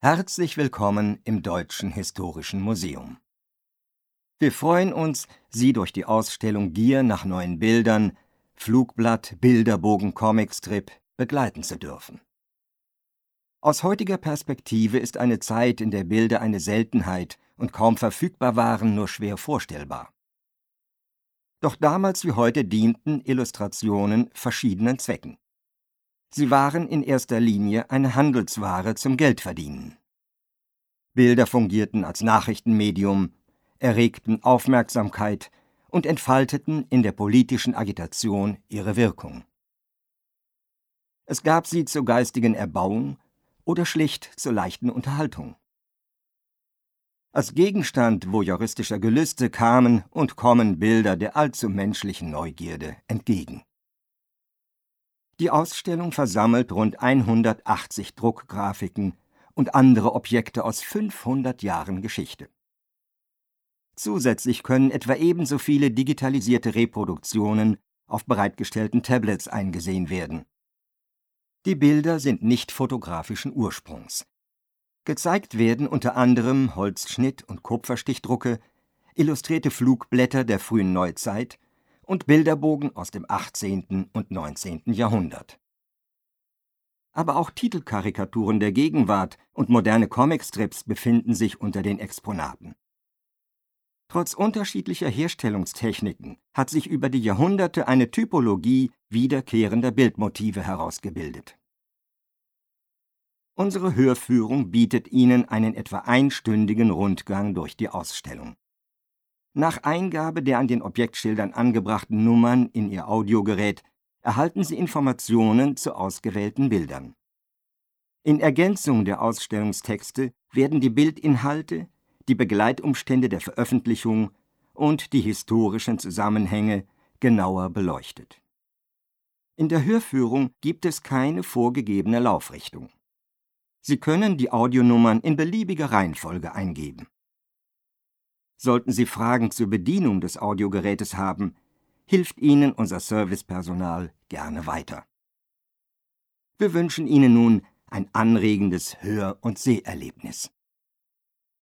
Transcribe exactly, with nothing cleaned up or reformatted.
Herzlich willkommen im Deutschen Historischen Museum. Wir freuen uns, Sie durch die Ausstellung Gier nach neuen Bildern, Flugblatt, Bilderbogen, Comicstrip begleiten zu dürfen. Aus heutiger Perspektive ist eine Zeit, in der Bilder eine Seltenheit und kaum verfügbar waren, nur schwer vorstellbar. Doch damals wie heute dienten Illustrationen verschiedenen Zwecken. Sie waren in erster Linie eine Handelsware zum Geldverdienen. Bilder fungierten als Nachrichtenmedium, erregten Aufmerksamkeit und entfalteten in der politischen Agitation ihre Wirkung. Es gab sie zur geistigen Erbauung oder schlicht zur leichten Unterhaltung. Als Gegenstand voyeuristischer Gelüste kamen und kommen Bilder der allzu menschlichen Neugierde entgegen. Die Ausstellung versammelt rund hundertachtzig Druckgrafiken und andere Objekte aus fünfhundert Jahren Geschichte. Zusätzlich können etwa ebenso viele digitalisierte Reproduktionen auf bereitgestellten Tablets eingesehen werden. Die Bilder sind nicht fotografischen Ursprungs. Gezeigt werden unter anderem Holzschnitt- und Kupferstichdrucke, illustrierte Flugblätter der frühen Neuzeit und Bilderbogen aus dem achtzehnten und neunzehnten Jahrhundert. Aber auch Titelkarikaturen der Gegenwart und moderne Comicstrips befinden sich unter den Exponaten. Trotz unterschiedlicher Herstellungstechniken hat sich über die Jahrhunderte eine Typologie wiederkehrender Bildmotive herausgebildet. Unsere Hörführung bietet Ihnen einen etwa einstündigen Rundgang durch die Ausstellung. Nach Eingabe der an den Objektschildern angebrachten Nummern in Ihr Audiogerät erhalten Sie Informationen zu ausgewählten Bildern. In Ergänzung der Ausstellungstexte werden die Bildinhalte, die Begleitumstände der Veröffentlichung und die historischen Zusammenhänge genauer beleuchtet. In der Hörführung gibt es keine vorgegebene Laufrichtung. Sie können die Audionummern in beliebiger Reihenfolge eingeben. Sollten Sie Fragen zur Bedienung des Audiogerätes haben, hilft Ihnen unser Servicepersonal gerne weiter. Wir wünschen Ihnen nun ein anregendes Hör- und Seherlebnis.